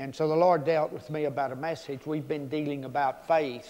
And so the Lord dealt with me about a message. We've been dealing about faith.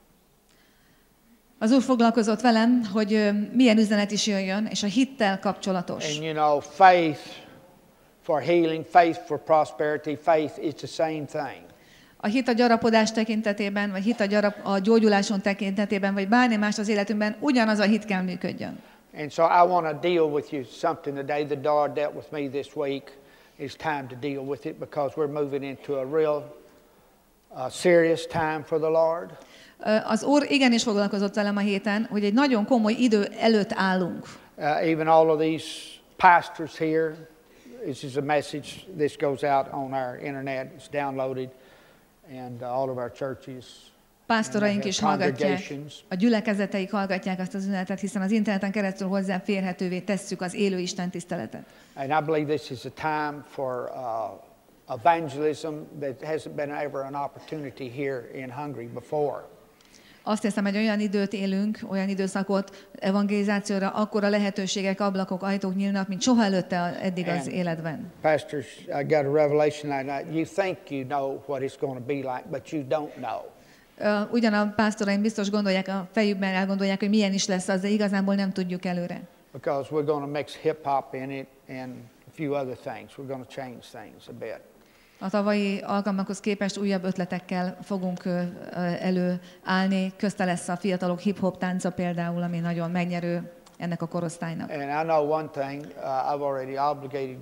Az Úr foglalkozott velem, hogy milyen üzenet is jöjjön, és a hittel kapcsolatos. And you know, faith for healing, faith for prosperity, faith, it's the same thing. A hit a gyarapodás tekintetében, vagy hit a gyógyuláson tekintetében, vagy bármi más az életünkben, ugyanaz a hit kell működjön. And so I want to deal with you something today. The Lord dealt with me this week. It's time to deal with it because we're moving into a real serious time for the Lord. Az Úr igenis foglalkozott velem a héten, hogy egy nagyon komoly idő előtt állunk. Even all of these pastors here, this is a message. This goes out on our internet. It's downloaded, and all of our churches. Pásztoraink is hallgatják, a gyülekezeteik hallgatják azt az üzenetet, hiszen az interneten keresztül hozzáférhetővé tesszük az élő Isten tiszteletet. And I believe this is a time for evangelism that hasn't been ever an opportunity here in Hungary before. Azt hiszem, hogy olyan időt élünk, olyan időszakot evangelizációra, akkora lehetőségek, ablakok, ajtók nyílnak, mint soha előtte eddig az életben. Pastors, I got a revelation tonight. You think you know what it's going to be like, but you don't know. Ugyan a pásztoraim biztos gondolják, a fejükben elgondolják, hogy milyen is lesz az, de igazából nem tudjuk előre. Because we're going to mix hip-hop in it and a few other things. We're going to change things a bit. A tavalyi alkalmakhoz képest újabb ötletekkel fogunk előállni. Közte lesz a fiatalok hip-hop tánca például, ami nagyon megnyerő ennek a korosztálynak. And I know one thing, I've already obligated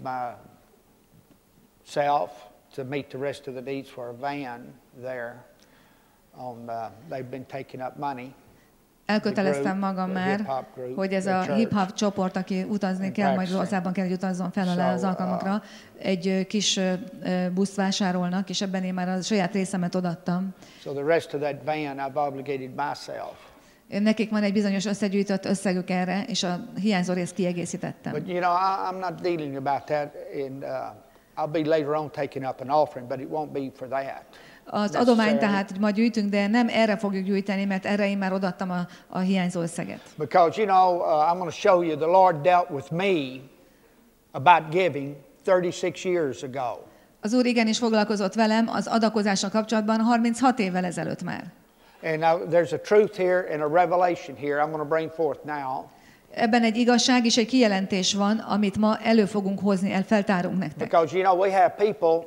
myself to meet the rest of the needs for a van there. They've been taking up money. Elköteleztem magam már, hogy ez a hip-hop csoport, aki utazni kell, majd országban kell, hogy utazzon fel alá az alkalmakra, egy kis buszt vásárolnak, és ebben én már a saját részemet odaadtam. So the rest of that van I've obligated myself. Nekik van egy bizonyos összegyűjtött összegük erre, és a hiányzó részt kiegészítettem. But you know, I'm not dealing about that, and I'll be later on taking up an offering, but it won't be for that. Az adomány tehát ma gyűjtünk, de nem erre fogjuk gyűjteni, mert erre én már odaadtam a hiányzó összeget. Because, you know, I'm going to show you, the Lord dealt with me about giving 36 years ago. Az Úr igenis foglalkozott velem az adakozással kapcsolatban 36 évvel ezelőtt már. And now there's a truth here and a revelation here I'm going to bring forth now. Ebben egy igazság és egy kijelentés van, amit ma elő fogunk hozni, feltárunk nektek. Because, you know, we have people,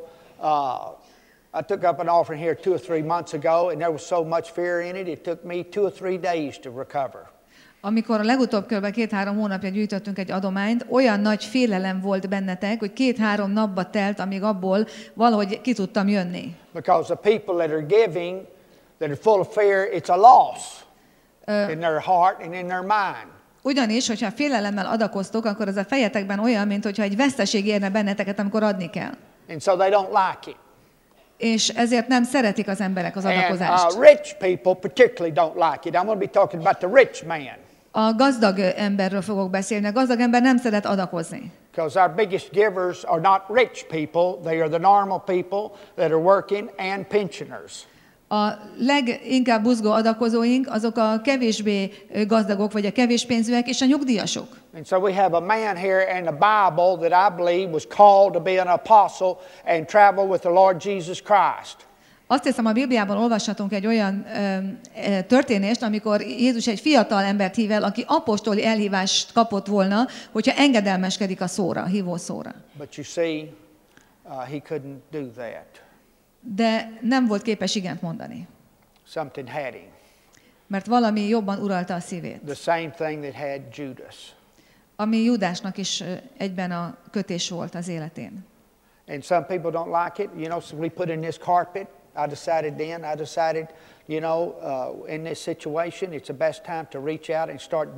I took up an offering here 2 or 3 months ago, and there was so much fear in it, it took me 2 or 3 days to recover. Amikor a legutóbb kb. 2-3 hónapja gyűjtöttünk egy adományt, olyan nagy félelem volt bennetek, hogy 2-3 napba telt, amíg abból valahogy ki tudtam jönni. Because the people that are giving, that are full of fear, it's a loss in their heart and in their mind. Ugyanis, hogyha félelemmel adakoztok, akkor az a fejetekben olyan, mint hogyha egy veszteség érne benneteket, amikor adni kell. And so they don't like it. És ezért nem szeretik az emberek az adakozást. And rich people particularly don't like it. I'm going to be talking about the rich man. A gazdag emberről fogok beszélni. A gazdag ember nem szeret adakozni. Because our biggest givers are not rich people. They are the normal people that are working and pensioners. A leginkább buzgó adakozóink azok a kevésbé gazdagok, vagy a kevés pénzűek, és a nyugdíjasok. And so we have a man here in the Bible that I believe was called to be an apostle and travel with the Lord Jesus Christ. Azt hiszem, a Bibliában olvashatunk egy olyan történést, amikor Jézus egy fiatal embert hív el, aki apostoli elhívást kapott volna, hogyha engedelmeskedik a szóra, hívó szóra. But you see, he couldn't do that. De nem volt képes igent mondani. Something had him. Mert valami jobban uralta a szívét. The same thing that had Judas. Ami Judásnak is egyben a kötés volt az életén. And some people don't like it. You know, so we put in this carpet. I decided, you know, in this situation, it's the best time to reach out and start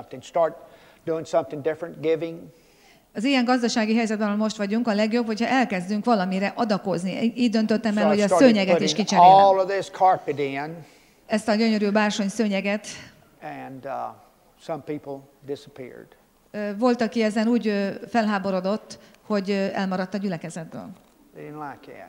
doing something different, giving. Az ilyen gazdasági helyzetben, ahol most vagyunk, a legjobb, hogyha elkezdünk valamire adakozni. Így döntöttem el, hogy a szőnyeget is kicserélem. Ezt a gyönyörű bársony szőnyeget. And some people disappeared. Volt, aki ezen úgy felháborodott, hogy elmaradt a gyülekezetből. They didn't like that.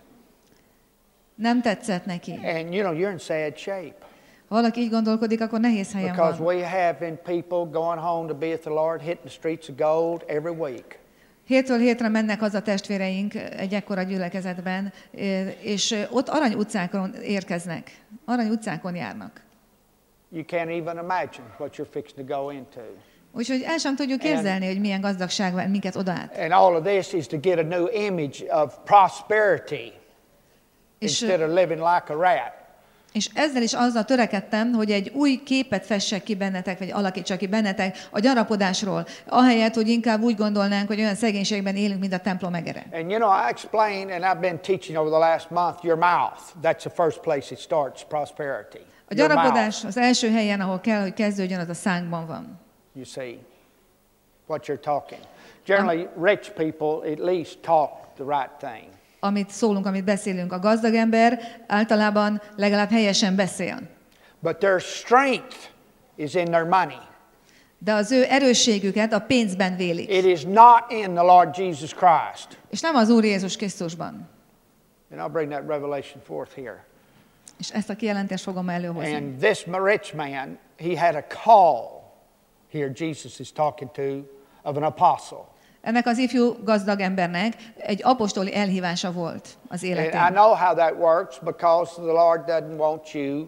Nem tetszett neki. And you know, you're in sad shape. Ha valaki így gondolkodik, akkor nehéz helyen van. Because we have been people going home to be with the Lord, hitting the streets of gold every week. Hétről hétre mennek haza testvéreink egy ekkora gyülekezetben, és ott Arany utcákon érkeznek. Arany utcákon járnak. You can't even imagine what you're fixing to go into. Úgyhogy el sem tudjuk képzelni, hogy milyen gazdagság van minket odaát. And all of this is to get a new image of prosperity instead of living like a rat. És ezzel is azzal törekedtem, hogy egy új képet fessek ki bennetek, vagy alakítsak ki bennetek a gyarapodásról, ahelyett, hogy inkább úgy gondolnánk, hogy olyan szegénységben élünk, mint a templom egere. And you know, I explained, and I've been teaching over the last month, your mouth. That's the first place it starts, prosperity. A gyarapodás az első helyen, ahol kell, hogy kezdődjön, az a szánkban van. You see what you're talking. Generally, rich people at least talk the right thing. Amit szólunk, amit beszélünk, a gazdag ember általában legalább helyesen beszél. But their strength is in their money. De az ő erősségüket a pénzben vélik. It is not in the Lord Jesus Christ. És nem az Úr Jézus Krisztusban. And I'll bring that revelation forth here. És ezt a kijelentést fogom előhozni. And this rich man, he had a call. Here Jesus is talking to of an apostle. Ennek az ifjú gazdag embernek egy apostoli elhívása volt az életében. And I know how that works because the Lord doesn't want you.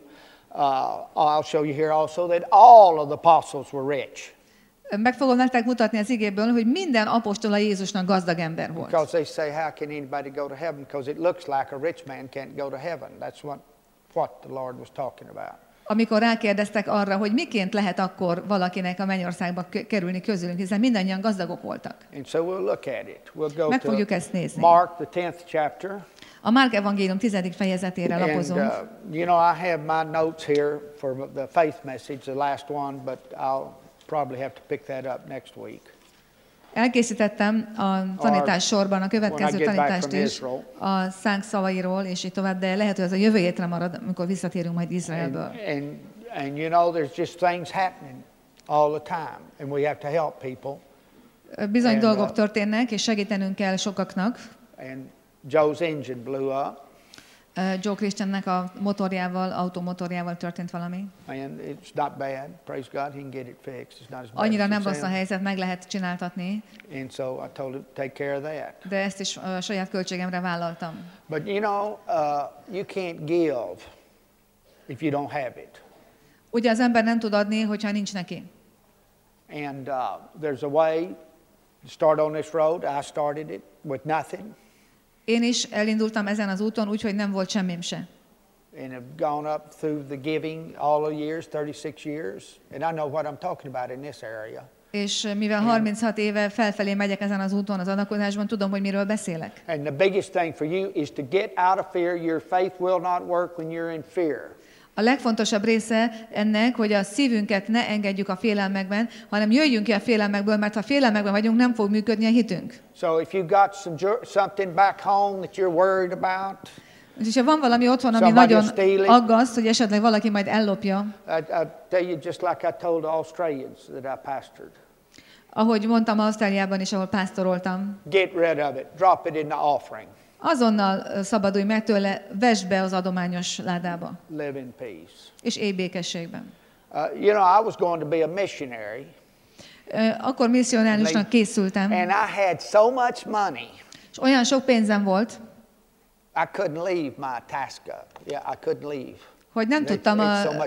I'll show you here also that all of the apostles were rich. Meg fogom nektek mutatni az igéből, hogy minden apostola Jézusnak gazdag ember volt. Because they say, how can anybody go to heaven? Because it looks like a rich man can't go to heaven. That's what the Lord was talking about. Amikor rákérdeztek arra, hogy miként lehet akkor valakinek a mennyországba kerülni közülünk, hiszen mindannyian gazdagok voltak. And so we'll look at it. We'll go Meg fogjuk ezt nézni. Mark, the 10th chapter. A Márk evangélium 10. fejezetére lapozunk. And, you know, I have my notes here for the faith message, the last one, but I'll probably have to pick that up next week. Elkészítettem a tanítás sorban a következő tanítást is a szánk szavairól, és így tovább, de lehet, hogy ez a jövő hétre marad, amikor visszatérünk majd Izraelből. And you know, there's just things happening all the time, and we have to help people. Bizony dolgok történnek, és segítenünk kell sokaknak. And Joe's engine blew up. Joe Christiannek a motorjával, automotorjával történt valami. And it's not bad. Praise God, he can get it fixed. It's not as bad. Annyira nem rossz a helyzet, meg lehet csináltatni. And so I told him to take care of that. De ezt is a saját költségemre vállaltam. But you know, you can't give if you don't have it. Ugye az ember nem tud adni, hogyha nincs neki. And there's a way to start on this road. I started it with nothing. Én is elindultam ezen az úton, úgyhogy nem volt semmim se. And have gone up through the giving all the years, 36 years, and I know what I'm talking about in this area. És mivel 36 éve felfelé megyek ezen az úton, az adakozásban, tudom, hogy miről beszélek. And the biggest thing for you is to get out of fear. Your faith will not work when you're in fear. A legfontosabb része ennek, hogy a szívünket ne engedjük a félelmekben, hanem jöjjünk ki a félelmekből, mert ha félelmekben vagyunk, nem fog működni a hitünk. So if you got something back home that you're worried about, és ha van valami otthon, ami nagyon aggaszt, hogy esetleg valaki majd ellopja. I'll tell you just like I told the Australians that I pastored. Ahogy mondtam Ausztráliában is, ahol pásztoroltam. Get rid of it. Drop it in the offering. Azonnal szabadulj meg tőle, vesd be az adományos ládába. Live in peace. És élj békességben. You know, I was going to be a missionary. Akkor misszionáriusnak készültem. And I had so much money. És olyan sok pénzem volt. I couldn't leave my Tasca. Yeah, I couldn't leave. Hogy nem tudtam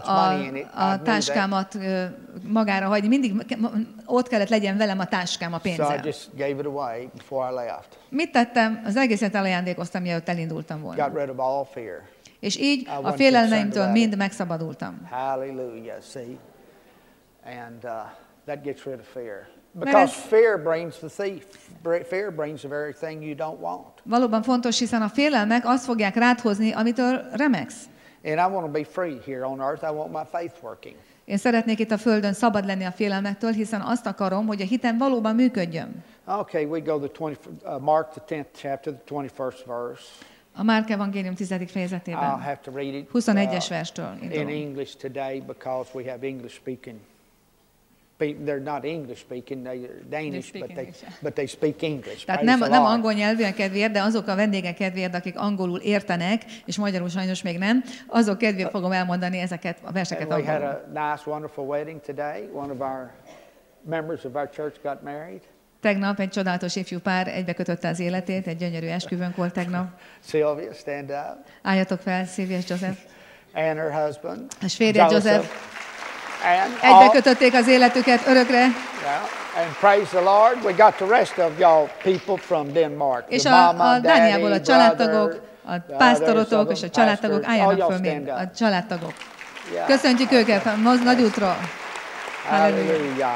a táskámat magára hagyni. Mindig ott kellett legyen velem a táskám a pénzzel. So I just gave it away before I left. Mit tettem? Az egészet elajándékoztam, mielőtt elindultam volna. Got rid of all fear. És így a félelmeimtől mind megszabadultam. Hallelujah, see? And that gets rid of fear. Because fear brings the thief. Fear brings the very thing you don't want. Valóban fontos, hiszen a félelmek azt fogják rád hozni, amitől remegsz. And I want to be free here on earth. I want my faith working. Én szeretnék itt a földön szabad lenni a félelmektől, hiszen azt akarom, hogy a hitem valóban működjön. Okay, we go to Mark the 10th chapter, the 21st verse. A Márk evangélium 10. fejezetében. I'll have to read it 21-es verstől in English today because we have English speaking. They're not English speaking, they're Danish, but they speak English. Tehát nem angol nyelvűen kedvéért, de azok a vendégek kedvéért, akik angolul értenek, és magyarul sajnos még nem, azok kedvéért fogom elmondani ezeket a verseket angolul. We had a nice, wonderful wedding today. One of our members of our church got married. Tegnap egy csodálatos ifjú pár egybekötötte az életét, egy gyönyörű esküvőnk volt tegnap. Sylvia, stand up. Álljatok fel, Sylvia és Joseph. And her husband. És férje Joseph. Egybekötötték az életüket örökre. Yeah. And praise the Lord, we got the rest of y'all people from Denmark. És a Dániából a családtagok, a pásztorotok és a családtagok, álljanak föl még a családtagok. Köszöntjük őket a nagy útról. Hallelujah.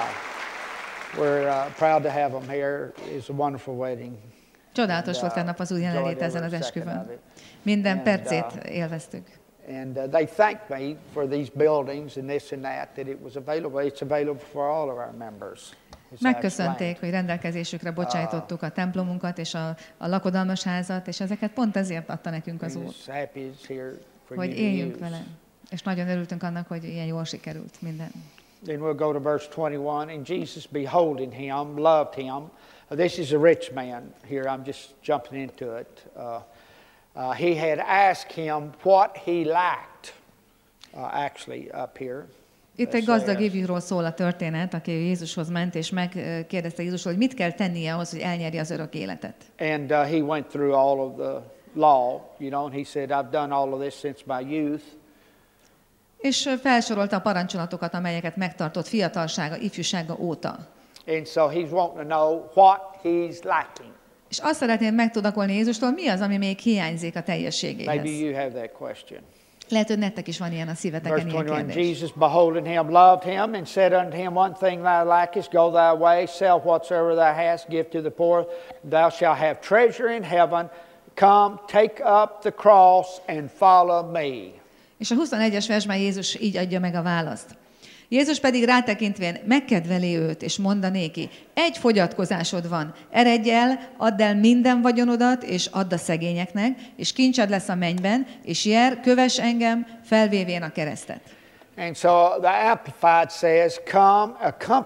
We're proud to have them here. It's a wonderful wedding. Csodálatos volt tegnap az új jelenlét ezen az esküvőn. Minden percét élveztük. And they thanked me for these buildings and this and that it was available. It's available for all of our members. Megköszönték, hogy rendelkezésükre bocsájtottuk a templomunkat és a lakodalmas házat, és ezeket pont ezért adta nekünk az Úr, hogy éljünk vele. És nagyon örültünk annak, hogy ilyen jól sikerült minden. Then we'll go to verse 21. And Jesus, beholding him, loved him. This is a rich man here. I'm just jumping into it. He had asked him what he lacked, actually up here. Itt egy gazdag ifjúról szól a történet, aki Jézushoz ment, és megkérdezte Jézusról, hogy mit kell tennie ahhoz, hogy elnyerje az örök életet. And he went through all of the law, you know, and he said, I've done all of this since my youth. És felsorolta a parancsolatokat, amelyeket megtartott fiatalsága, ifjúsága óta. And so he's wanting to know what he's lacking. És azt szeretném megtudakolni Jézustól, mi az, ami még hiányzik a teljességéhez. Maybe you have that question. Lehet, hogy nektek is van ilyen a szíveteken ilyen kérdés. Jesus beholding him, loved him, and said unto him, one thing thou lackest, go thy way, sell whatsoever thou hast, give to the poor, thou shalt have treasure in heaven, come, take up the cross, and follow me. És a 21-es versben Jézus így adja meg a választ. Jézus pedig rátekintvén megkedveli őt, és monda néki, egy fogyatkozásod van, eredj el, add el minden vagyonodat, és add a szegényeknek, és kincsed lesz a mennyben, és jár, kövess engem, felvévén a keresztet. And so the Amplified says, come,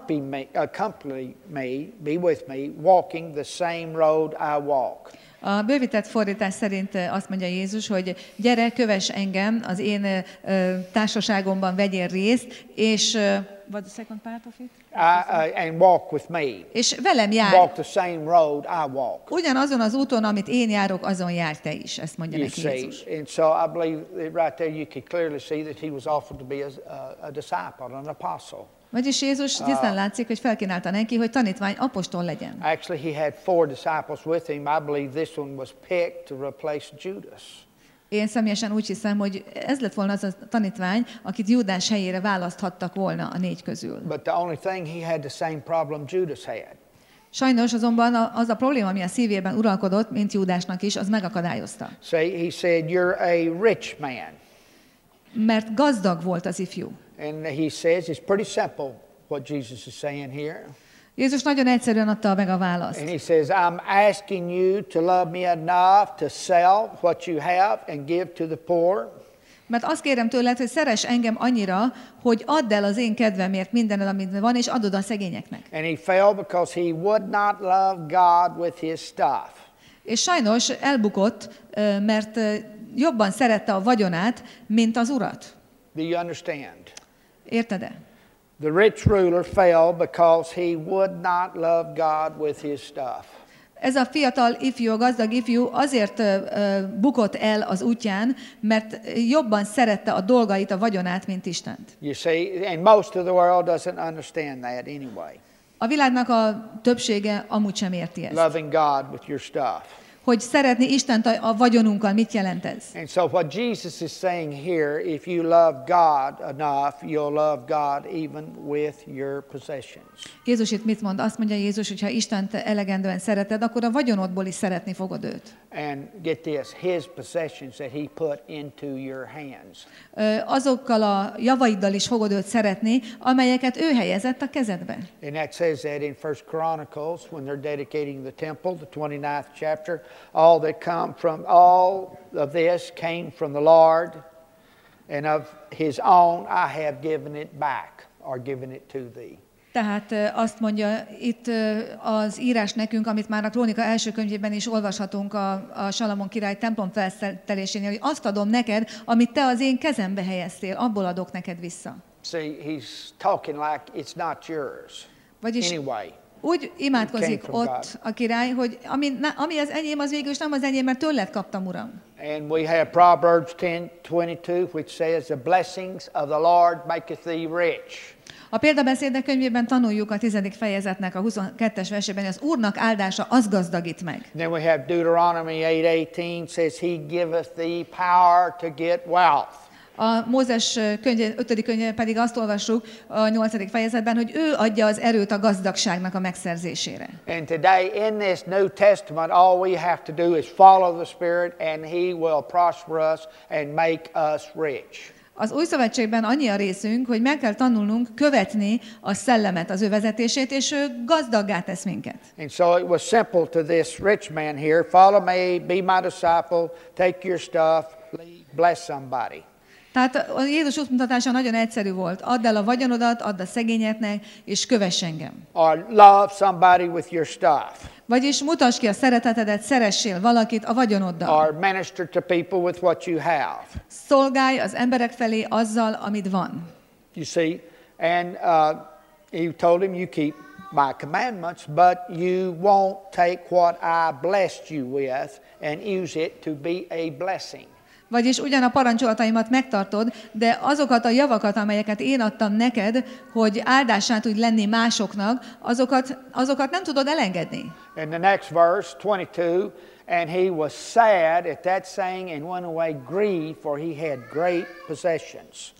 accompany me, be with me, walking the same road I walk. A bővített fordítás szerint azt mondja Jézus, hogy gyere, kövess engem, az én társaságomban vegyél részt, és what's the second part of it? And walk with me. És velem járj. Walk the same road I walk. Ugyanazon az úton, amit én járok, azon járj te is, ezt mondja neki Jézus. And so I believe right there you can clearly see that he was offered to be a disciple, an apostle. Vagyis Jézus tisztán látszik, hogy felkínálta neki, hogy tanítvány, apostol legyen. Actually, he had 4 disciples with him. I believe this one was picked to replace Judas. Én személyesen úgy hiszem, hogy ez lett volna az a tanítvány, akit Júdás helyére választhattak volna a 4 közül. But the only thing, he had the same problem Judas had. Sajnos azonban az a probléma, ami a szívében uralkodott, mint Júdásnak is, az megakadályozta. He said, you're a rich man. Mert gazdag volt az ifjú. And he says, it's pretty simple what Jesus is saying here. Jézus nagyon egyszerűen adta meg a választ. And he says, I'm asking you to love me enough to sell what you have and give to the poor. Mert azt kérem tőled, hogy szeress engem annyira, hogy add el az én kedvemért mindennel, amit van, és adod a szegényeknek. And he fell because he would not love God with his stuff. És sajnos elbukott, mert jobban szerette a vagyonát, mint az Urat. Do you understand? Érted-e? The rich ruler fell because he would not love God with his stuff. Ez a fiatal ifjú, a gazdag ifjú azért bukott el az útján, mert jobban szerette a dolgait, a vagyonát, mint Istent. You see, and most of the world doesn't understand that anyway. A világnak a többsége amúgy sem érti ezt. Loving God with your stuff. Hogy szeretni Istent a vagyonunkkal, mit jelent ez? And so what Jesus is saying here, if you love God enough, you'll love God even with your possessions. Jézus itt mit mond? Azt mondja Jézus, hogy ha Istent elegendően szereted, akkor a vagyonodból is szeretni fogod őt. And get this, his possessions that he put into your hands. Azokkal a javaiddal is fogod őt szeretni, amelyeket ő helyezett a kezedbe. And that says that in 1 Chronicles, when they're dedicating the temple, the 29th chapter, all of this came from the Lord, and of his own I have given it back, or given it to thee. Tehát azt mondja itt az írás nekünk, amit már a Krónika első könyvében is olvashatunk a Salamon király templom felszerelésénél, hogy azt adom neked, amit te az én kezembe helyeztél, abból adok neked vissza. See, he's talking like it's not yours. Vagyis anyway. Úgy imádkozik ott a király, hogy ami az enyém, az végül is nem az enyém, mert tőled kaptam, Uram. And we have Proverbs 10:22, which says, "The blessings of the Lord maketh thee rich." A példabeszédek könyvében tanuljuk a 10. fejezetnek a 22-es versében, hogy az Úrnak áldása az gazdagít meg. Then we have Deuteronomy 8:18 says, "He giveth thee power to get wealth." A Mózes könyve, 5. könyve pedig azt olvassuk a 8. fejezetben, hogy ő adja az erőt a gazdagságnak a megszerzésére. And today in this New Testament, all we have to do is follow the Spirit and He will prosper us and make us rich. Az Új Szövetségben annyi a részünk, hogy meg kell tanulnunk követni a szellemet, az ő vezetését, és ő gazdaggá tesz minket. And so it was simple to this rich man here, follow me, be my disciple, take your stuff, bless somebody. Tehát a Jézus útmutatása nagyon egyszerű volt. Add el a vagyonodat, add a szegényeknek, és kövess engem. Or love somebody with your stuff. Vagyis mutasd ki a szeretetedet, szeressél valakit a vagyonoddal. Or minister to people with what you have. Szolgálj az emberek felé azzal, amit van. You see, and he told him, you keep my commandments, but you won't take what I blessed you with and use it to be a blessing. Vagyis ugyan a parancsolataimat megtartod, de azokat a javakat, amelyeket én adtam neked, hogy áldását tudj lenni másoknak, azokat nem tudod elengedni. In the next verse, 22, and he was sad at that saying and went away grieved, for he had great possessions.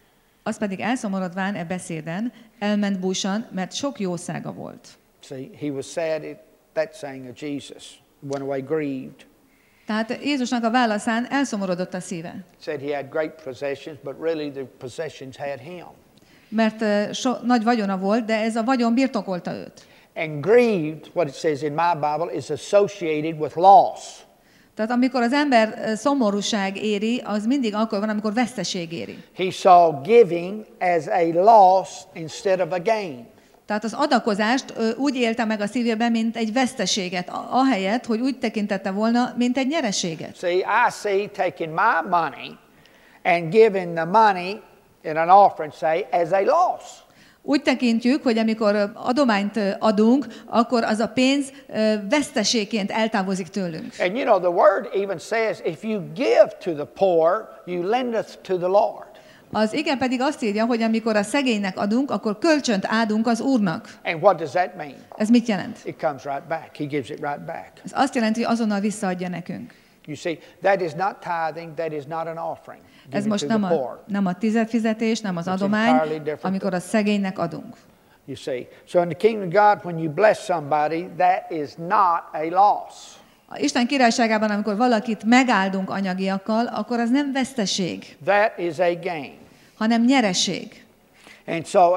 Az pedig elszomorodván e beszéden elment búsan, mert sok jószága volt. See, he was sad at that saying of Jesus, went away grieved. Tehát Jézusnak a válaszán elszomorodott a szíve. Said he had great possessions, but really the possessions had him. Mert nagy vagyona volt, de ez a vagyon birtokolta őt. And grieved, what it says in my Bible, is associated with loss. Tehát amikor az ember szomorúság éri, az mindig akkor van, amikor veszteség éri. He saw giving as a loss instead of a gain. Tehát az adakozást úgy élte meg a szívében, mint egy veszteséget, ahelyett, hogy úgy tekintette volna, mint egy nyereséget. See, I see taking my money and giving the money in an offering, say, as a loss. Úgy tekintjük, hogy amikor adományt adunk, akkor az a pénz veszteségként eltávozik tőlünk. And you know, the word even says, if you give to the poor, you lendeth to the Lord. Az ige pedig azt írja, hogy amikor a szegénynek adunk, akkor kölcsönt adunk az Úrnak. And what does that mean? Ez mit jelent? It comes right back. He gives it right back. Ez azt jelenti, hogy azonnal visszaadja nekünk. You see, that is not tithing, that is not an offering. Ez most nem a tizedfizetés, nem az adomány, amikor a szegénynek adunk. You see, so in the kingdom of God, when you bless somebody, that is not a loss. A Isten királyságában, amikor valakit megáldunk anyagiakkal, akkor az nem veszteség. That is a gain. Hanem nyereség. And so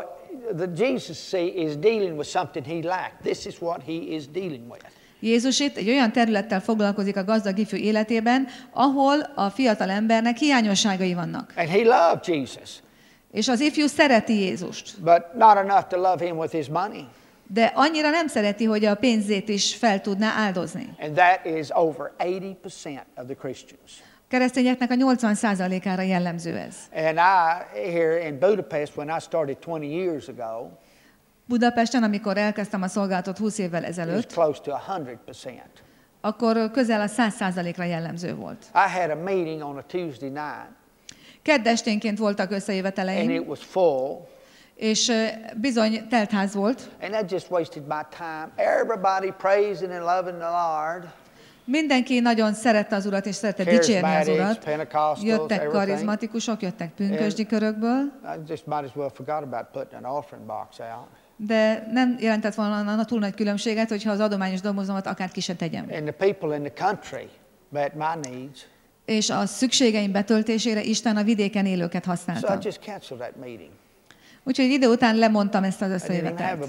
Jesus is dealing with something he lacked. This is what he is dealing with. Jézus itt egy olyan területtel foglalkozik a gazdag ifjú életében, ahol a fiatal embernek hiányosságai vannak. And he loved Jesus. És az ifjú szereti Jézust. But not enough to love him with his money. De annyira nem szereti, hogy a pénzét is fel tudná áldozni. And that is over 80% of the Christians. Keresztényeknek a 80%-ára jellemző ez. And I, here in Budapest, when I started 20 years ago, Budapesten, amikor elkezdtem a szolgálatot 20 évvel ezelőtt, it was close to 100%. Akkor közel a 100%-ra jellemző volt. I had a meeting on a Tuesday night. Kedd esténként voltak összejöveteleim. And it was full. És bizony teltház volt. And that just wasted my time. Everybody praising and loving the Lord. Mindenki nagyon szerette az Urat, és szerette dicsérni az Urat. Jöttek karizmatikusok, jöttek pünkösdi körökből. I just might as well forgot about putting an offering box out. De nem jelentett volna túl nagy különbséget, hogyha az adományos dobozomat akár ki se tegyem. And the people in the country met my needs. És a szükségeim betöltésére Isten a vidéken élőket használta. So I just canceled that meeting. Úgyhogy idő után lemondtam ezt az összejövetelt.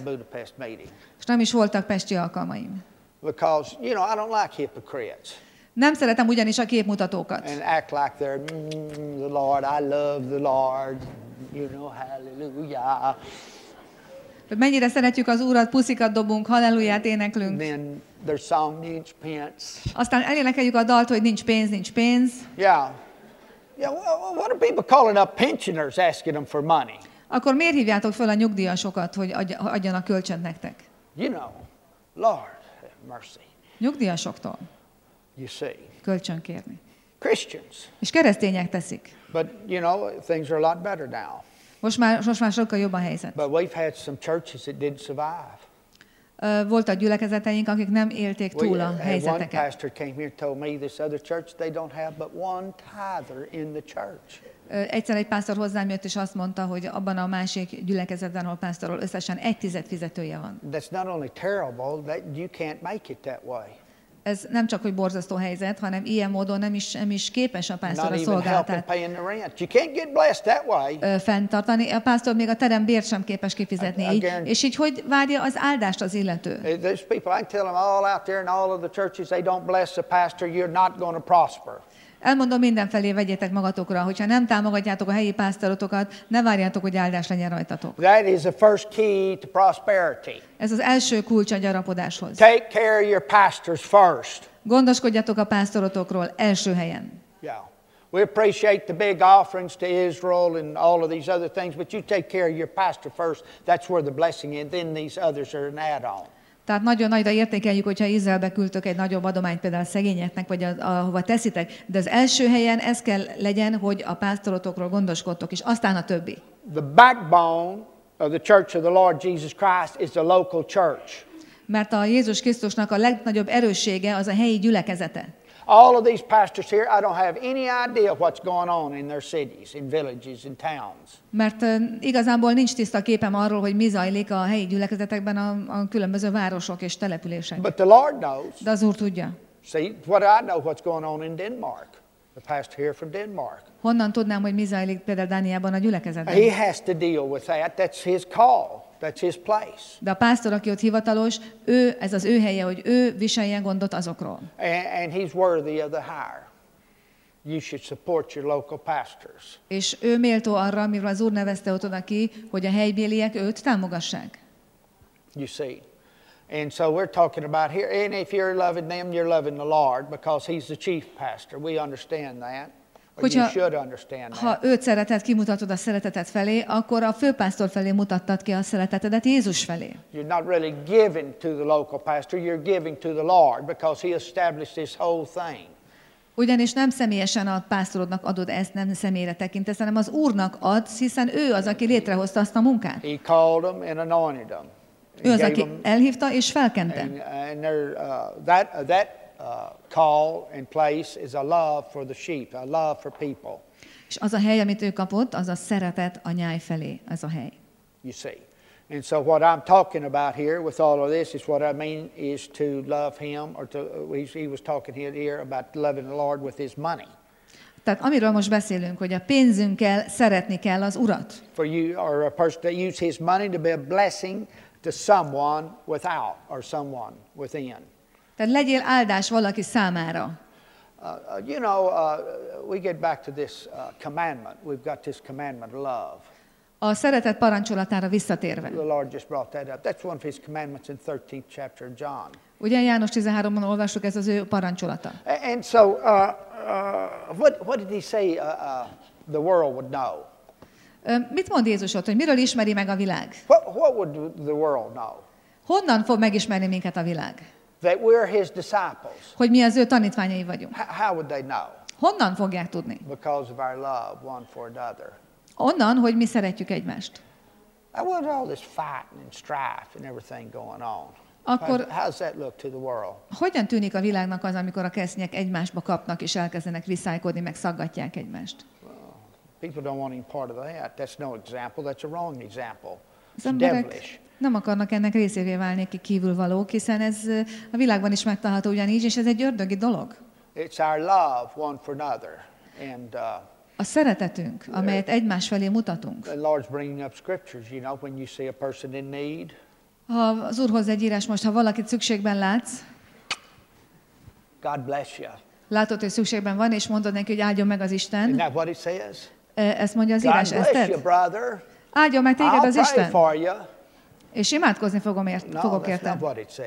És nem is voltak pesti alkalmaim. Because, you know, I don't like hypocrites. Nem szeretem ugyanis a képmutatókat. And act like they're, the Lord, I love the Lord, you know, hallelujah. Mennyire szeretjük az Úrat, puszikat dobunk, halleluját éneklünk. Then their song needs pence. Aztán elénekeljük a dalt, hogy nincs pénz, nincs pénz. Yeah. Yeah, what are people calling up pensioners asking them for money? Akkor miért hívjátok fel a nyugdíjasokat, hogy adjanak kölcsönt nektek? You know, Lord, have mercy. Nyugdíjasoktól. You see. Kölcsön kérni. Christians. És keresztények teszik. But, you know, things are a lot better now. Most már sokkal jobb a helyzet. But we've had some churches that didn't survive. Voltak gyülekezeteink, akik nem élték túl a helyzeteket. One pastor came here and told me this other church, they don't have but one tither in the church. Egyszer egy pásztor hozzám jött, és azt mondta, hogy abban a másik gyülekezetben, ahol pásztorol, összesen 1/10 fizetője van. That's not only terrible, that you can't make it that way. Ez nem csak, hogy borzasztó helyzet, hanem ilyen módon nem is képes a pásztor a szolgálatát fenntartani. A pásztor még a terembért sem képes kifizetni így. És így hogy várja az áldást az illető? There's people, I can tell them all out there in all of the churches, they don't bless the pastor, you're not going to prosper. Elmondom, mindenfelé vegyétek magatokra, hogyha nem támogatjátok a helyi pásztorotokat, ne várjátok, hogy áldás legyen rajtatok. That is the first key to prosperity. Ez az első kulcs a gyarapodáshoz. Take care of your pastors first. Gondoskodjatok a pásztorotokról első helyen. Yeah. We appreciate the big offerings to Israel and all of these other things, but you take care of your pastor first. That's where the blessing is. Then these others are an add-on. Tehát nagyon nagyra értékeljük, hogyha Izraelbe küldtök egy nagyobb adományt például a szegényeknek, vagy ahova teszitek, de az első helyen ez kell legyen, hogy a pásztorotokról gondoskodtok, és aztán a többi. The backbone of the church of the Lord Jesus Christ is the local church. Mert a Jézus Krisztusnak a legnagyobb erőssége az a helyi gyülekezete. All of these pastors here, I don't have any idea what's going on in their cities, in villages, in towns. Mert igazából nincs tiszta képem arról, hogy mi zajlik a helyi gyülekezetekben a különböző városok és települések. But the Lord knows. De az Úr tudja. See, what I know what's going on in Denmark. The pastor here from Denmark. Honnan tudnám, hogy mi zajlik például Dániában a gyülekezetben? He has to deal with that. That's his call. That's his place. De a pásztor, aki ott hivatalos, ez az ő helye, hogy ő viseljen gondot azokról. And he's worthy of the hire. You should support your local pastors. És ő méltó arra, mivel az Úr nevezte ott oda ki, hogy a helybéliek őt támogassák. You see. And so we're talking about here, and if you're loving them, you're loving the Lord, because he's the chief pastor. We understand that. Ha őt szereted, kimutatod a szeretetet felé, akkor a főpásztor felé mutattad ki a szeretetedet Jézus felé. You're not really giving to the local pastor, you're giving to the Lord, because he established this whole thing. Ugyanis nem személyesen a pásztorodnak adod ezt, nem személyre tekintesz, hanem az Úrnak adsz, hiszen ő az, aki létrehozta azt a munkát. He called them and anointed them. Ő az, aki elhívta és felkente. And that call and place is a love for the sheep, a love for people. És az a hely, amit ő kapott, az a szeretet a nyáj felé, ez a hely. You see. And so what I'm talking about here with all of this is what I mean is to love him, or he was talking here about loving the Lord with his money. Tehát amiről most beszélünk, hogy a pénzünkkel szeretni kell az Urat. For you or a person to use his money to be a blessing to someone without or someone within. Tehát legyél áldás valaki számára. You know, we get back to this commandment. We've got this commandment of love. A szeretet parancsolatára visszatérve. The Lord just brought that up. That's one of his commandments in 13th chapter of John. Ugye János 13-ban olvassuk, ez az ő parancsolata. And so, what did he say the world would know? Mit mond Jézus ott, hogy miről ismeri meg a világ? What would the world know? Honnan fog megismerni minket a világ? That we're his disciples. Hogy mi az ő tanítványai vagyunk. How would they know? Honnan fogják tudni? Because of our love one for another. Onnan, hogy mi szeretjük egymást. What all this fighting and strife and everything going on? Akkor how's that look to the world? Hogyan tűnik a világnak az, amikor a keresztények egymásba kapnak és elkezdenek viszálykodni, meg szaggatják egymást? People don't want any part of that. That's no example. That's a wrong example. Az emberek nem akarnak ennek részévé válni, akik kívülvalók, hiszen ez a világban is megtalálható ugyanígy, és ez egy ördögi dolog. It's our love one for another. And a szeretetünk, amelyet egymás felé mutatunk. The Lord's bringing up scriptures, you know, when you see a person in need. Ha az Úr hoz egy írás most, ha valakit szükségben látsz, God bless you. Látod, hogy szükségben van, és mondod neki, hogy áldjon meg az Isten. Isn't that what it says? Ezt mondja az írás, ezt tedd. Áldjon meg téged az Isten. És imádkozni fogok érted.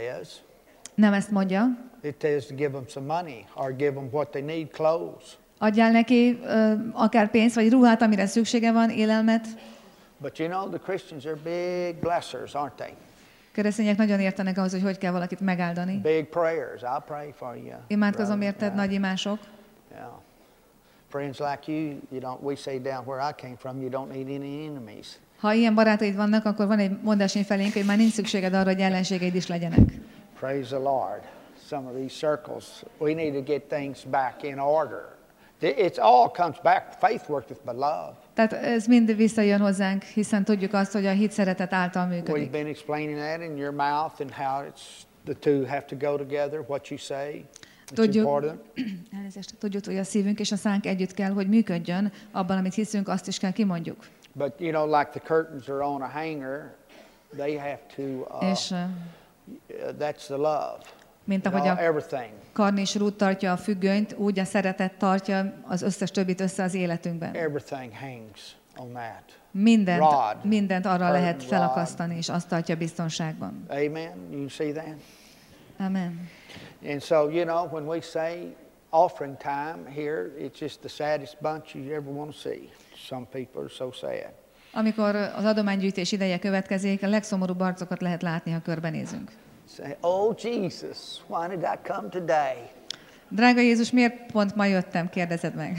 Nem ezt mondja. It says to give them some money or give them what they need, clothes. Adjál neki akár pénzt, vagy ruhát, amire szüksége van, élelmet. But you know, the Christians are big blessers, aren't they? Keresztények nagyon értenek ahhoz, hogy kell valakit megáldani. Big prayers. I'll pray for you. Imádkozom érted, nagy imások. Yeah. Friends like you, we say down where I came from, you don't need any enemies. Ha ilyen barátaid vannak, akkor van egy mondásny felénk, hogy már nincs szükséged arra, hogy ellenségeid is legyenek. Praise the Lord. Some of these circles, we need to get things back in order. It all comes back. Faith worketh by love. Tehát ez mind visszajön hozzánk, hiszen tudjuk azt, hogy a hit szeretet által We've működik. been explaining that in your mouth and how the two have to go together, what you say. It's important. Tudjuk, hogy a szívünk és a szánk együtt kell, hogy működjön, abban, amit hiszünk, azt is kell kimondjuk. But like the curtains are on a hanger, they have to, És that's the love. mint ahogy a everything. karnis rút tartja a függönyt, úgy a szeretet tartja az összes többit össze az életünkben. Everything hangs on that. Mindent arra lehet felakasztani, és azt tartja biztonságban. Amen. You see that? Amen. And so, when we say offering time here, it's just the saddest bunch you ever want to see. Some people are so sad. Amikor az adománygyűjtés ideje következik, a legszomorúbb arcokat lehet látni, ha körbenézünk. Say, oh Jesus, why did I come today? Drága Jézus, miért pont ma jöttem, kérdezed meg.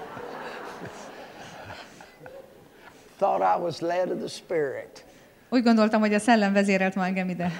Thought I was led of the Spirit. Úgy gondoltam, hogy a szellem vezérelt ma engem ide.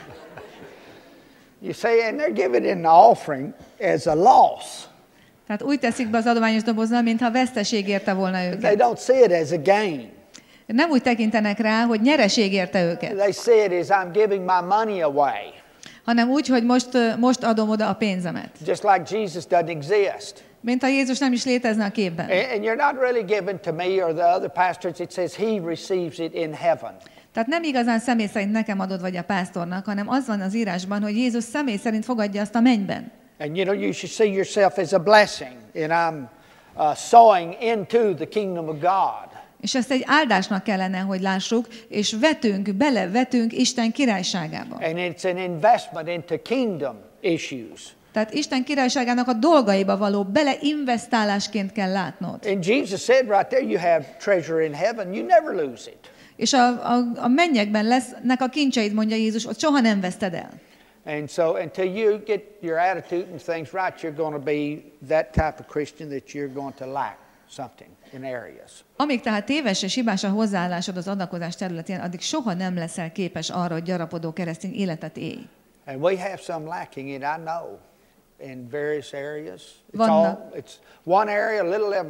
You see, and they're giving in the offering as a loss. Tehát úgy teszik be az adományos doboznal, mintha veszteség érte volna őket. They don't see it as a gain. Nem úgy tekintenek rá, hogy nyereség érte őket. They see it as I'm giving my money away. Hanem úgy, hogy most adom oda a pénzemet. Just like Jesus doesn't exist. Mint a Jézus nem is létezne a képben. And you're not really given to me or the other pastors. It says he receives it in heaven. Tehát nem igazán személy szerint nekem adod vagy a pásztornak, hanem az van az írásban, hogy Jézus személy szerint fogadja azt a mennyben. And you should see yourself as a blessing, and I'm sowing into the kingdom of God. És ezt egy áldásnak kellene, hogy lássuk, és belevetünk Isten királyságába. And it's an investment into kingdom issues. Tehát Isten királyságának a dolgaiba való beleinvestálásként kell látnod. And Jesus said right there, you have treasure in heaven, you never lose it. És a mennyekben lesznek a kincseid, mondja Jézus, ott soha nem veszted el. And so until you get your attitude and things right, you're going to be that type of Christian that you're going to lack something in areas. Amíg tehát téves és hibás a hozzáállásod az adakozás területén, addig soha nem leszel képes arra, hogy gyarapodó keresztény életet élj. And we have some lacking it, I know, in various areas. It's one area,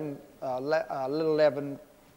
little leaven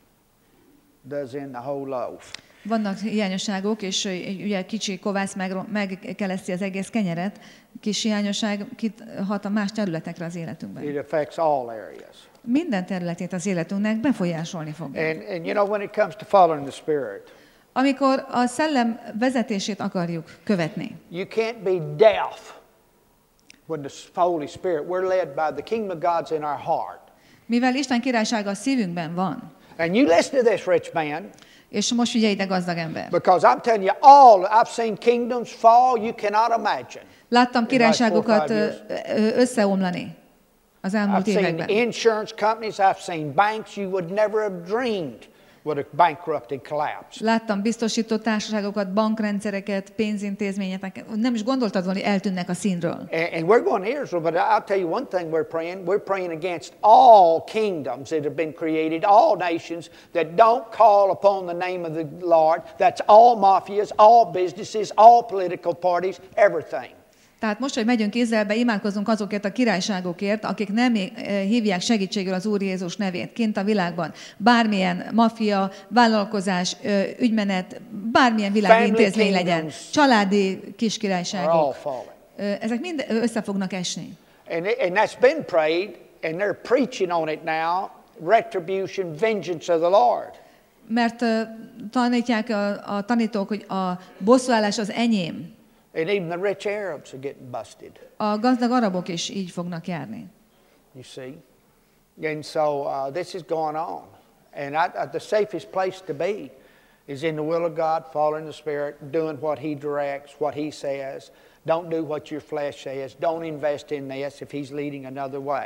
does in the whole loaf. Vannak hiányosságok, és ugye kicsi kovász megkeleszti az egész kenyeret, kis hiányosság hat a más területekre az életünkben. It affects all areas. Minden területét az életünknek befolyásolni fogja. And when it comes to following the Spirit, amikor a szellem vezetését akarjuk követni, you can't be deaf when the Holy Spirit. We're led by the kingdom of God's in our heart. Mivel Isten királysága a szívünkben van. And you listen to this, rich man. És most figyelj ide, gazdag ember. Because I'm telling you, I've seen kingdoms fall you cannot imagine. Láttam királyságokat összeomlani az elmúlt években. I've seen insurance companies, I've seen banks you would never have dreamed would have bankrupted, collapsed. Láttam biztosító társaságokat, bankrendszereket, pénzintézményeket, nem is gondoltad volna, hogy eltűnnek a színről. And we're going to Israel, but I'll tell you one thing we're praying against all kingdoms that have been created, all nations that don't call upon the name of the Lord. That's all mafias, all businesses, all political parties, everything. Tehát most, hogy megyünk Izraelbe, imádkozunk azokért a királyságokért, akik nem hívják segítségül az Úr Jézus nevét kint a világban. Bármilyen maffia, vállalkozás, ügymenet, bármilyen világi intézmény legyen, családi kiskirályságok. Ezek mind össze fognak esni. And that's been prayed, and they're preaching on it now, retribution, vengeance of the Lord. Mert tanítják a tanítók, hogy a bosszúállás az enyém. And even the rich Arabs are getting busted. A gazdag arabok is így fognak járni. You see? And so this is going on. And the safest place to be is in the will of God, following the Spirit, doing what He directs, what He says. Don't do what your flesh says. Don't invest in this if He's leading another way.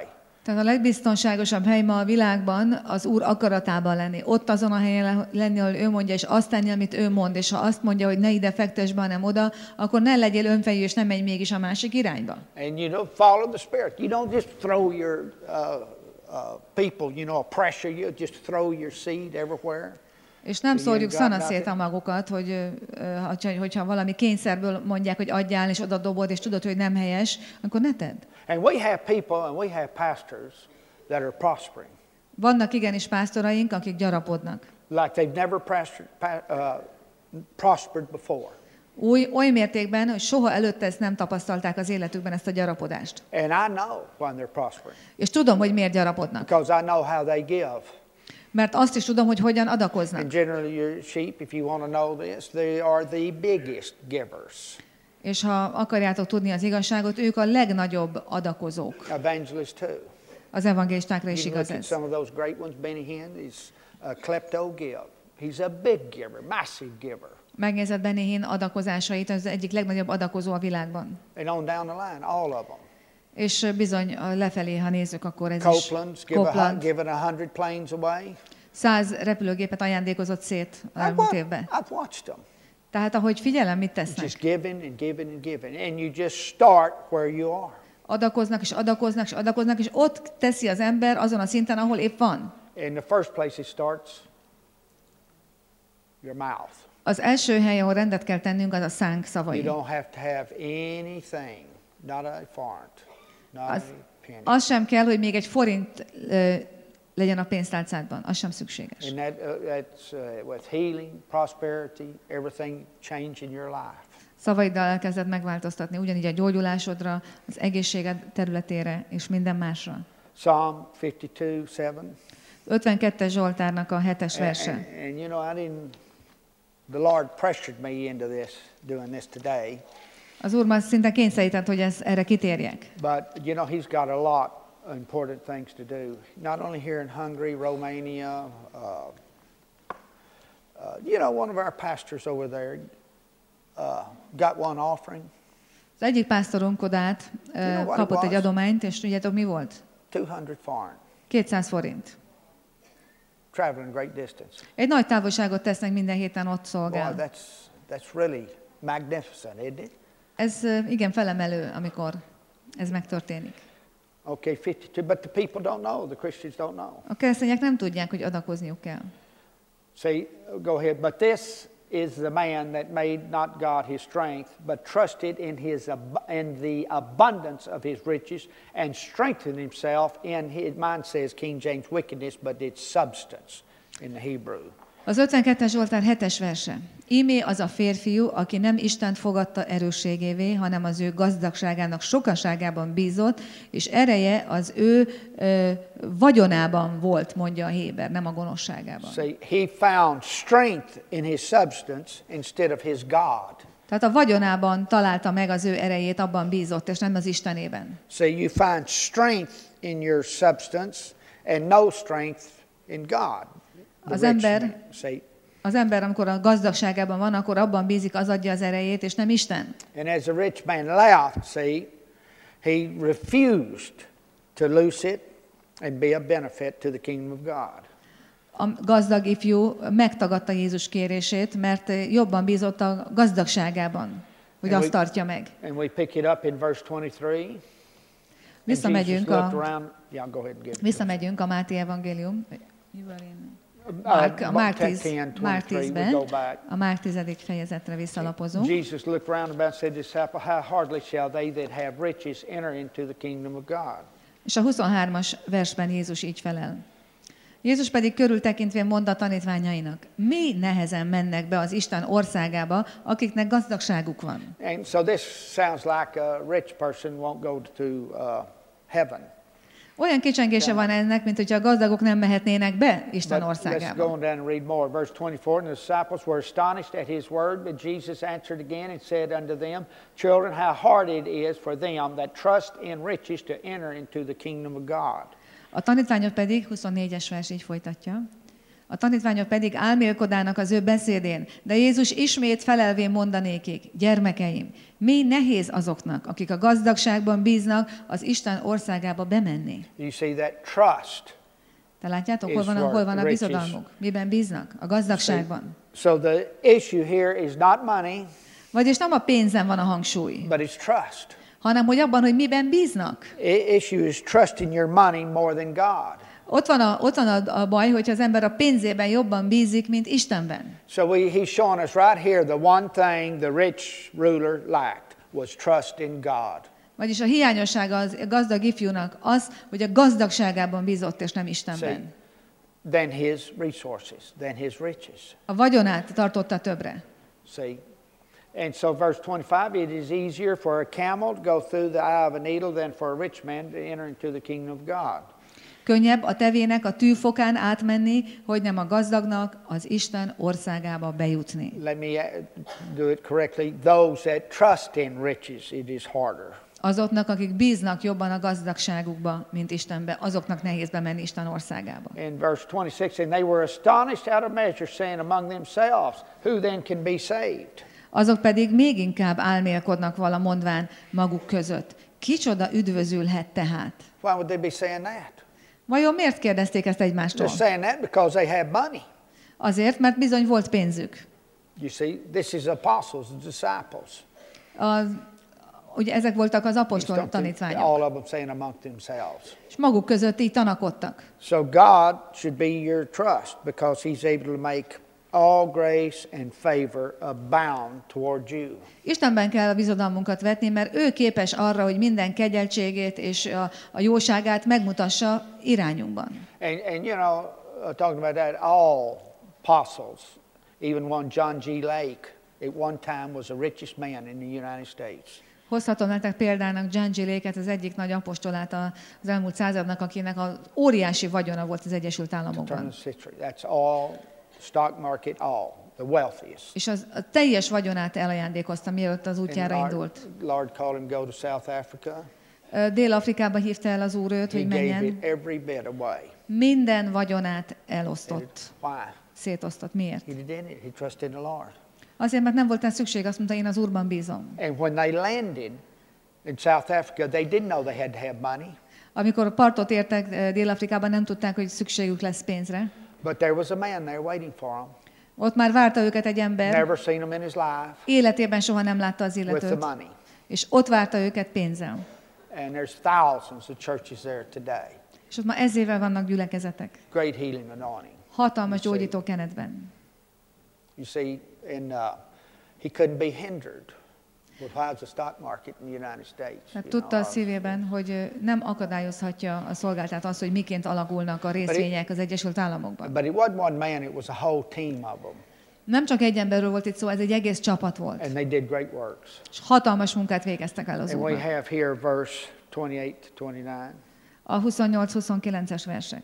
Tehát a legbiztonságosabb hely ma a világban az Úr akaratában lenni. Ott azon a helyen lenni, ahol ő mondja, és azt tenni, amit ő mond. És ha azt mondja, hogy ne ide fektess be, hanem oda, akkor ne legyél önfejű, és ne menj mégis a másik irányba. And you know, follow the Spirit. You don't just throw your people, pressure you, just throw your seed everywhere. És nem szórjuk szanaszét a magukat, hogyha valami kényszerből mondják, hogy adjál, és oda dobod, és tudod, hogy nem helyes, akkor ne tedd. And we have people and we have pastors that are prospering. Vannak igenis pásztoraink, akik gyarapodnak. Like they've never prospered before. Oly mértékben, hogy soha előtte ezt nem tapasztalták az életükben, ezt a gyarapodást. And I know when they're prospering. És tudom, hogy miért gyarapodnak. Because I know how they give. Mert azt is tudom, hogy hogyan adakoznak. And generally your sheep, if you want to know this, they are the biggest givers. És ha akarjátok tudni az igazságot, ők a legnagyobb adakozók. Evangelists too. Az evangélistákra is igaz ez. Some of those great ones, Benny Hinn is a klepto give. He's a big giver, massive giver. Megnézed Benny Hinn adakozásait, az egyik legnagyobb adakozó a világban. And on down the line, all of them. És bizony lefelé, ha nézzük, akkor ez Copeland's is. Copeland. Given 100 planes away. 100 repülőgépet ajándékozott szét az elmúlt évben. I've watched them. Tehát ahogy figyelem, mit tesznek. Just giving and giving and giving. And you just start where you are. Adakoznak és adakoznak és adakoznak, és ott teszi az ember azon a szinten, ahol épp van. In the first place it starts your mouth. Az első hely, ahol rendet kell tennünk, az a szánk szavai. You don't have to have anything, not a forint, not a penny. Az sem kell, hogy még egy forint legyen a pénztárcádban, az sem szükséges. And that's with healing, prosperity, everything change in your life. Szavaiddal elkezded megváltoztatni, ugyanígy a gyógyulásodra, az egészséged területére és minden másra. Psalm 52:7. 52. Zsoltárnak a 7-es verse. And you know, the Lord pressured me into this, doing this today. Az Úr már szinte kényszerített, hogy erre kitérjek. But you know, He's got a lot of important things to do. Not only here in Hungary, Romania. You know, one of our pastors over there got one offering. Az egyik pásztorunk odát kapott egy adományt, és tudjátok, mi volt? 200 forint. 200 forint. Traveling great distance. Egy nagy távolságot tesznek minden héten, ott szolgál. Boy, that's really magnificent, isn't it? Ez igen felemelő, amikor ez megtörténik. Okay, 52, but the people don't know, the Christians don't know. A keresztények nem tudják, hogy adakozniuk kell. See, go ahead. But this is the man that made not God his strength, but trusted in the abundance of his riches, and strengthened himself in his, mine says King James, wickedness, but it's substance in the Hebrew. Az 52. Zsoltár 7-es verse. Ímé az a férfiú, aki nem Istent fogadta erősségévé, hanem az ő gazdagságának sokaságában bízott, és ereje az ő vagyonában volt, mondja a Héber, nem a gonoszságában. See, he found strength in his substance instead of his God. Tehát a vagyonában találta meg az ő erejét, abban bízott, és nem az Istenében. See, you find strength in your substance and no strength in God. Az ember, amikor a gazdagságában van, akkor abban bízik, az adja az erejét, és nem Isten. And as a rich man left, see, he refused to lose it and be a benefit to the kingdom of God. A gazdag ifjú megtagadta Jézus kérését, mert jobban bízott a gazdagságában, hogy azt tartja meg. And we pick it up in verse 23. Visszamegyünk a Máté evangélium. A Márk 10-ben, a Márk 10. fejezetre visszalapozunk. Jesus looked round about and said to his disciples, how hardly shall they that have riches enter into the kingdom of God. És a 23-as versben Jézus így felel. Jézus pedig körültekintve mondta tanítványainak, mi nehezen mennek be az Isten országába, akiknek gazdagságuk van. And so this sounds like a rich person won't go to heaven. Olyan kicsengése van ennek, mint hogyha a gazdagok nem mehetnének be Isten országába. Let's go on down and read more. Verse 24, and the disciples were astonished at his word, but Jesus answered again and said unto them, children, how hard it is for them that trust in riches to enter into the kingdom of God. A tanítványok pedig, 24-es vers így folytatja, A tanítványok pedig álmélkodának az ő beszédén, de Jézus ismét felelvén mondanékik: gyermekeim, mi nehéz azoknak, akik a gazdagságban bíznak, az Isten országába bemenni. You see that trust. Te látjátok, hol van a bizodalmuk? Miben bíznak? A gazdagságban. So the issue here is not money. Vagyis nem a pénzen van a hangsúly, but it's trust. Hanem hogy abban, hogy miben bíznak. Issue is trusting your money more than God. Ott van a baj, hogy az ember a pénzében jobban bízik, mint Istenben. So he's showing us right here the one thing the rich ruler lacked was trust in God. Vagyis a hiányossága az gazdag ifjúnak az, hogy a gazdagságában bízott, és nem Istenben. Then his resources, then his riches. A vagyonát tartotta többre. See? And so verse 25, it is easier for a camel to go through the eye of a needle than for a rich man to enter into the kingdom of God. Könnyebb a tevének a tűfokán átmenni, hogy nem a gazdagnak az Isten országába bejutni. Let me do it correctly. Those that trust in riches, it is harder. Azoknak, akik bíznak jobban a gazdagságukba, mint Istenbe, azoknak nehéz bemenni Isten országába. In verse 26, and they were astonished out of measure, saying among themselves, who then can be saved? Azok pedig még inkább álmélkodnak vala mondván maguk között. Kicsoda üdvözülhet tehát? Why would they be saying that? Vajon miért kérdezték ezt egymástól? They're saying that because they have money. Azért, mert bizony volt pénzük. You see, this is apostles, disciples. Ugye ezek voltak az apostol tanítványok. All of them saying among themselves. És maguk között így tanakodtak. So God should be your trust because he's able to make all grace and favor abound toward you. Istenben kell a bizodalmunkat vetni, mert ő képes arra, hogy minden kegyeltségét és a jóságát megmutassa irányunkban. And you know, talking about that, all apostles, even one John G. Lake, at one time was the richest man in the United States. Hozhatom nektek példának John G. Lake-et, az egyik nagy apostolát az elmúlt századnak, akinek az óriási vagyona volt az Egyesült Államokban. That's all stock market, all the wealthiest. És a teljes vagyonát elajándékozta, mielőtt az útjára indult. Lord called him go to South Africa. Dél-Afrikába hívta el az Úr őt, hogy menjen. Every bit away. Minden vagyonát elosztott. Why? Szétosztott. Miért? He did it. He trusted the Lord. Azért, mert nem volt rá szükség, azt mondta, én az Úrban bízom. And when they landed in South Africa, they didn't know they had to have money. Amikor partot értek Dél-Afrikában, nem tudták, hogy szükségük lesz pénzre. But there was a man there waiting for them. Ott már várta őket egy ember. Never seen him in his life. Életében soha nem látta az illetőt. With the money. És ott várta őket pénzzel. And there's thousands of churches there today. És ott ma ezével vannak gyülekezetek. Great healing anointing. Hatalmas gyógyító kenetben. You see, and he couldn't be hindered with how the stock market in the United States. Hát tudta a szívében, hogy nem akadályozhatja a szolgáltat az, hogy miként alakulnak a részvények az Egyesült Államokban. But it wasn't one man, it was a whole team of them. Nem csak egy emberről volt itt szó, ez egy egész csapat volt. And they did great works. És hatalmas munkát végeztek el az And Úrban. we have here verse 28-29. A 28-29-es versek.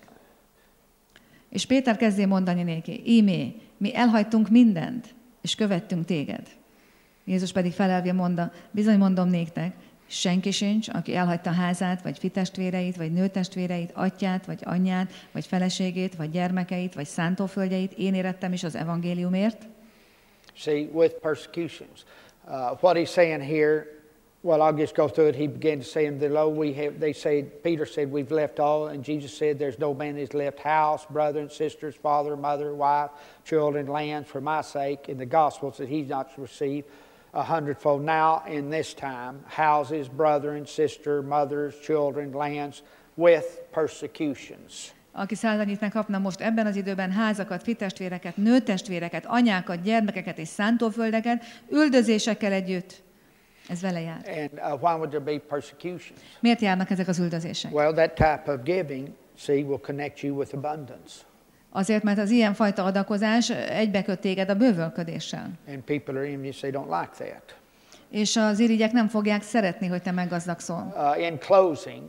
És Péter kezdé mondani néki, ímé, mi elhagytunk mindent, és követtünk téged. Jézus pedig felelvén mondta, bizony mondom néktek, senki sincs, aki elhagyta házát, vagy fitestvéreit, vagy nőtestvéreit, atyját, vagy anyját, vagy feleségét, vagy gyermekeit, vagy szántóföldjeit, én érettem is az evangéliumért. See, with persecutions. What he's saying here, well, I'll just go through it. He began to say, Peter said, we've left all, and Jesus said, there's no man that's left house, brother and sisters, father, mother, wife, children, lands for my sake, in the Gospels that he's not received 100-fold now in this time, houses, brother and sister, mothers, children, lands, with persecutions. Aki 100 annyit megkapna most ebben az időben házakat, fitestvéreket, nőtestvéreket, anyákat, gyermekeket és szántóföldeket, üldözésekkel együtt, ez vele jár. And why would there be persecutions? Miért járnak ezek az üldözések? Well, that type of giving, see, will connect you with abundance. Azért, mert az ilyenfajta adakozás egybeköt téged a bővölködéssel. And people are envious, they don't like that. És az irigyek nem fogják szeretni, hogy te meggazdagszol. In closing,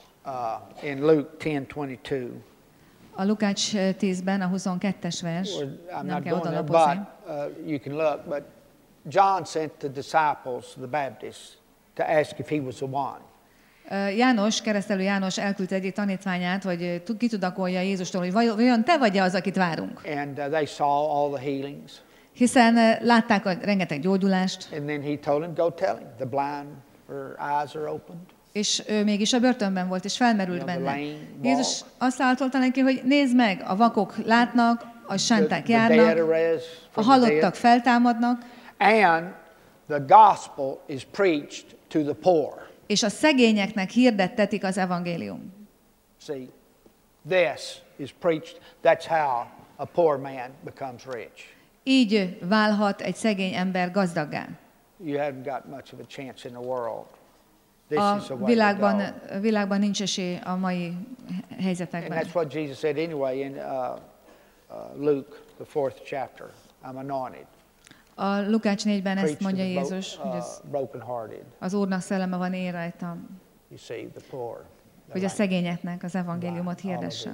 in Luke 10:22. A Lukács 10-ben a 22-es vers, nem kell odalapozni. You can look, but John sent the disciples, the Baptists, to ask if he was the one. János, keresztelő János elküldte egyik tanítványát, hogy kitudakolja Jézustól, hogy vajon te vagy az, akit várunk. And they saw all the healings. Hiszen látták a rengeteg gyógyulást. And then he told him, go tell him, the blind eyes are opened. És ő mégis a börtönben volt, és felmerült benne. Jézus azt általta neki, hogy nézd meg, a vakok látnak, a sánták járnak, a halottak feltámadnak. And the gospel is preached to the poor. És a szegényeknek hirdettetik az evangélium. See, this is preached. That's how a poor man becomes rich. Így válhat egy szegény ember gazdaggá. You haven't got much of a chance in the world. A világban nincs esély a mai helyzetekben. And that's what Jesus said anyway in Luke, the 4th chapter. I'm anointed. A Lukács 4-ben ezt mondja Jézus, hogy az Úrnak szelleme van én rajtam, hogy a szegényeknek az evangéliumot hirdessem.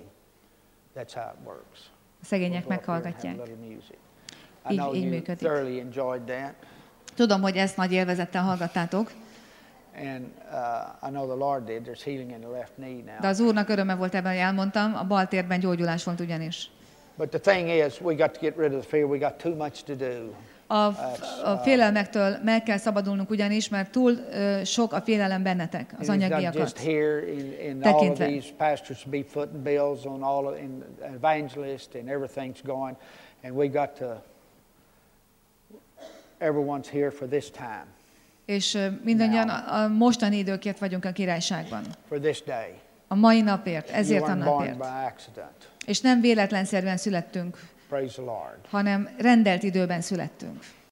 A szegények meghallgatják. Így működik. Tudom, hogy ezt nagy élvezettel hallgattátok. De az Úrnak öröme volt ebben, hogy elmondtam, a bal térben gyógyulás volt ugyanis. But the thing is, we got to get rid of the fear. We got too much to do. A félelmektől meg kell szabadulnunk ugyanis, mert túl sok a félelem bennetek, az anyagiakat tekintve. Pastors be footing bills on all in evangelist and everything's going, and we got to. Everyone's here for this time. És mindannyian a mostani időkért vagyunk a királyságban. For this day. A mai napért, ezért a napért. És nem véletlenszerűen születtünk, hanem rendelt időben születtünk.